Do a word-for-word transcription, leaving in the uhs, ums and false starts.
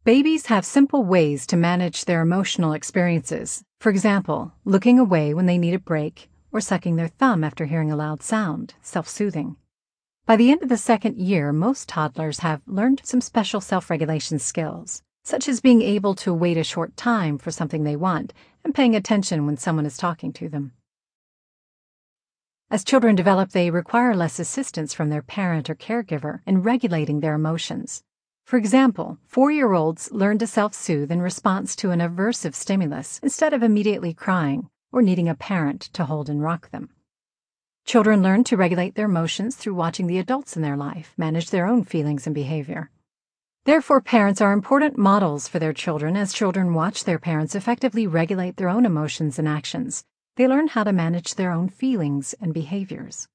Babies have simple ways to manage their emotional experiences. For example, looking away when they need a break or sucking their thumb after hearing a loud sound, self-soothing. By the end of the second year, most toddlers have learned some special self-regulation skills, such as being able to wait a short time for something they want and paying attention when someone is talking to them. As children develop, they require less assistance from their parent or caregiver in regulating their emotions. For example, four-year-olds learn to self-soothe in response to an aversive stimulus instead of immediately crying or needing a parent to hold and rock them. Children learn to regulate their emotions through watching the adults in their life manage their own feelings and behavior. Therefore, parents are important models for their children. As children watch their parents effectively regulate their own emotions and actions, they learn how to manage their own feelings and behaviors.